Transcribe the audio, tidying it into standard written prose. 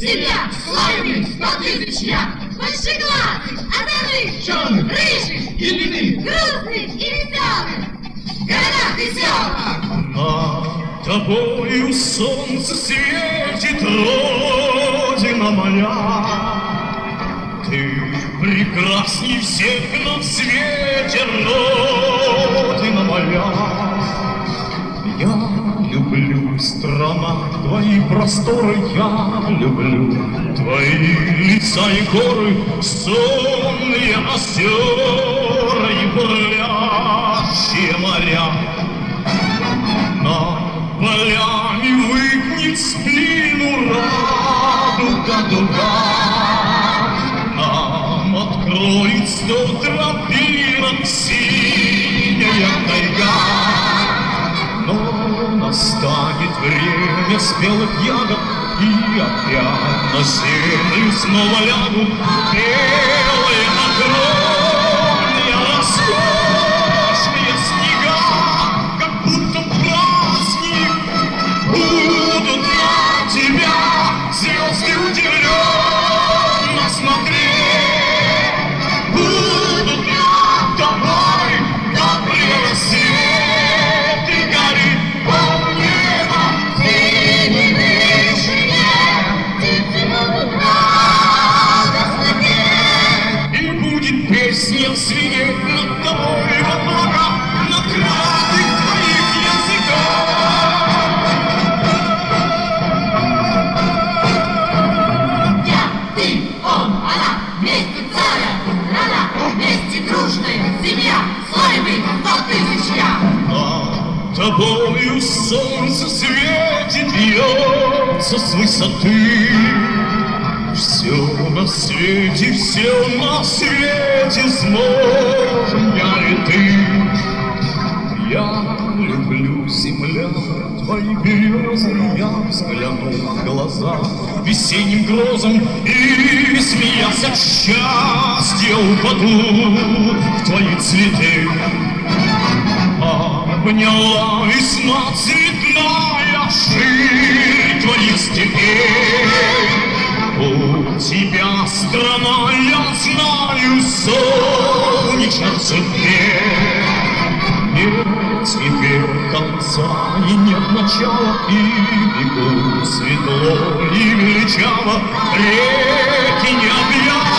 Семья, славный, 100 тысяч я. Большеглазый, озорный, черный, рыжий, или грустный и веселый. Города и села. над тобою солнце светит, Родина моя. Ты прекрасней всех на свете, Родина моя. Я люблю страна, твои просторы, я люблю твои лица и горы, сонные озера и бурлящие моря. Над полями выгнет спину радуга дуга, нам откроет 100 тропинок синяя тайга. Но настанет время спелых ягод, и опять на землю снова лягут белые, огромные, роскошные снега, как будто праздник будут на тебя звезды удивленно смотреть, будут над тобой добрые рассветы горы. Песня звенит над тобой в облаках, на кратких твоих языках. Я, ты, он, она, вместе целая страна, вместе дружная семья, славный 100 тысяч я. Над тобою солнце светит, льется с высоты. Все на свете сможем я и ты. Я люблю, земля, твои березы, я взгляну в глаза весенним грозом и, смеясь от счастья, упаду в твои цветы. Обняла весна цветная ширь твоих степей. У тебя страна, я знаю, солнечных цветей. Нет теперь конца и нет начала, и бегут светло и величаво реки необъятные.